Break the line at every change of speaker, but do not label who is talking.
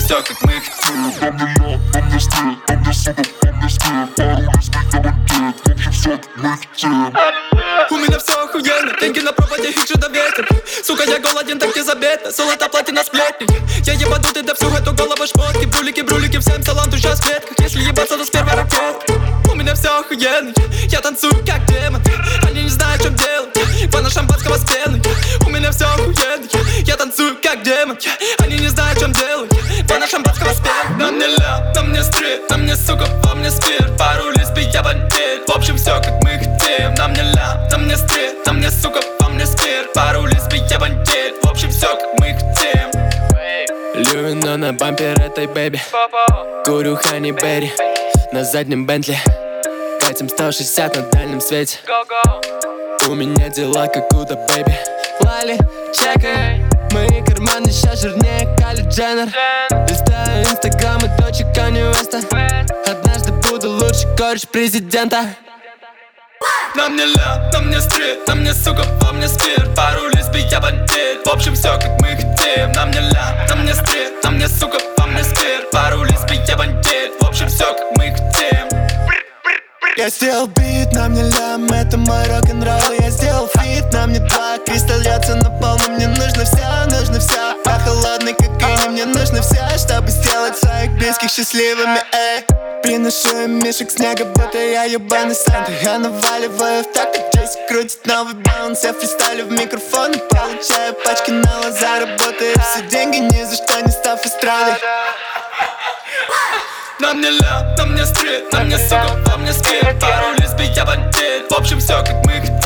все как мы хотим.
На мне ля, на мне стрель, на мне сука, на мне спирт. Пару лесбий я бандит, в общем все как мы хотим.
У меня все охуенно, деньги на проводе, их же до ветер. Сука, я голоден, так незаметно, золото платина сплетни. Я ебанутый, да всю эту голову шмотки. Брулики, всем салон, душа в клетках. Если ебаться, то с первой ракетки. У меня все охуенно, я танцую как демон. Они не знают, что делать, пана шампанского с пеной. У меня все охуенно, я танцую как демон. Они не знают, что делать, пана шампанского с пеной. На мне ля, на мне стрит, на мне сука, во мне спирт. Пару лесбий, я бандит, в общем все как мы хотим. На мне ля, на мне стрит, на мне сука, во мне спирт. Пару лесбий, я бандит, в общем все как мы хотим.
Лювино на бампер этой бэби, курю Хани Берри на заднем Бентли, катим 160 на дальнем свете. У меня дела как у да бэби. Лали, чекай, мои карманы сейчас жирнее Кайли Дженнер. Листаю инстаграм и дочек Канье Уэста. Однажды буду лучше кореш президента.
На мне ля, на мне стрит, на мне сука, во мне спирт. Пару лесбий, я бандит, в общем все как мы хотим. На мне ля, на мне стрит, на мне сука, во мне спирт. Пару лесбий, я бандит, в общем все как мы хотим.
Я сделал бит, на мне лям, это мой рок-н-ролл. Я сделал фит, на мне два, кристалл льется на пол. Но мне нужно вся, а холодный кокаин. Мне нужно вся, чтобы сделать своих близких счастливыми, эй. Приношу им мишек снега, будто я ебаный Санта. Я наваливаю в такт, как Джесси крутит новый баунс. Я фристайлю в микрофон и получаю пачки на лоза. Работаю все деньги, ни за что не став эстрадой.
На мне ля, на мне стрит, на мне сука, во мне спирт. Пару лесбий, я бандит, в общем все как мы хотим.